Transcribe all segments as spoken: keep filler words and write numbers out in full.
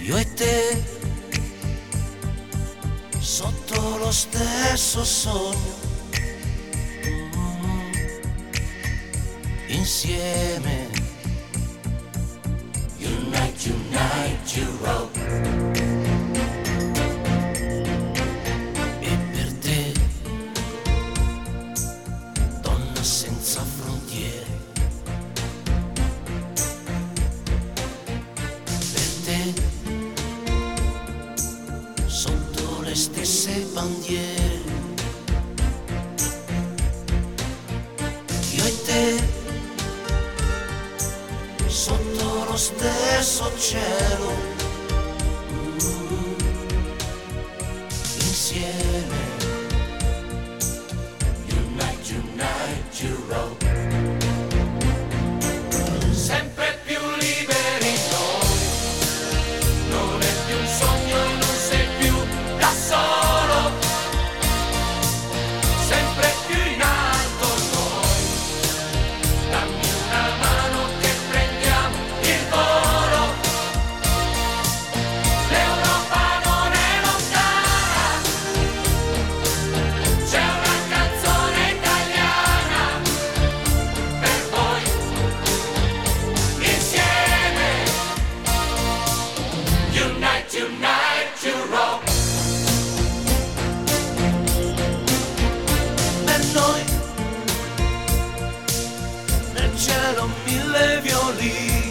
io e te, sotto lo stesso sogno, mm, insieme. Unite, unite, Europe. E per te, donna senza frontiere, per te, sotto le stesse bandiere, io e te, sotto lo stesso cielo, mm, insieme. Unite, unite, Europe. Sempre più liberi noi, non è più un sogno e non sei più da solo, sempre più in alto noi, dammi una mano che prendiamo il volo, l'Europa non è lontana, c'è una canzone italiana per voi, insieme. Unite, unite, Europe. Per noi nel cielo mille violini,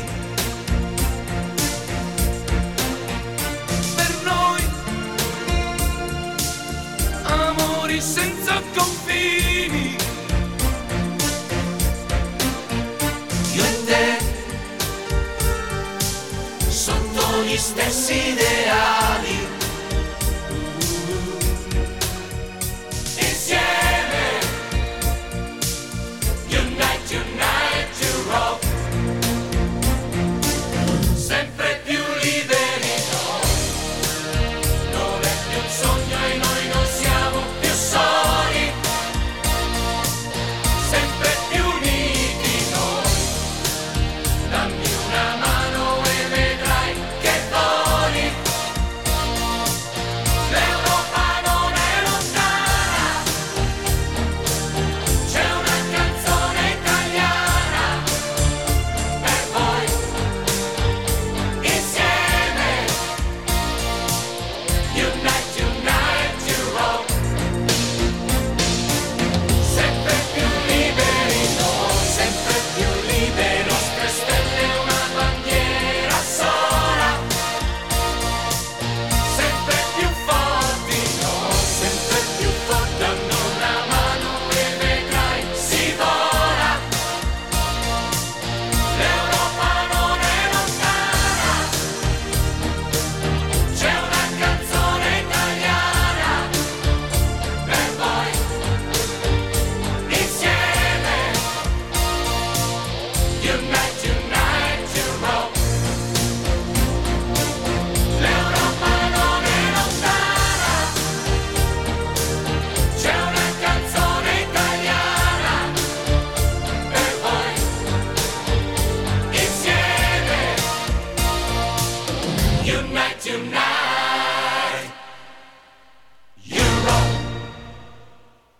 per noi amori senza confini, io e te, sotto gli stessi ideali, insieme. Unite, unite, Europe. Sempre più liberi noi, non è più un sogno e noi non siamo più soli, sempre più uniti noi, dammi una mano e vedrai che voli, l'Europa non è lontana, c'è una canzone italiana per voi, insieme. Unite, unite, Europe. Sempre più liberi noi, sempre più liberi, nostre stelle una bandiera sola, sempre più forti noi, sempre più forti, dammi una mano e vedrai si vola, l'Europa non è lontana, c'è una canzone italiana per voi, insieme. Unite, unite, Europe. L'Europa non è lontana, c'è una canzone italiana per voi, insieme. Unite.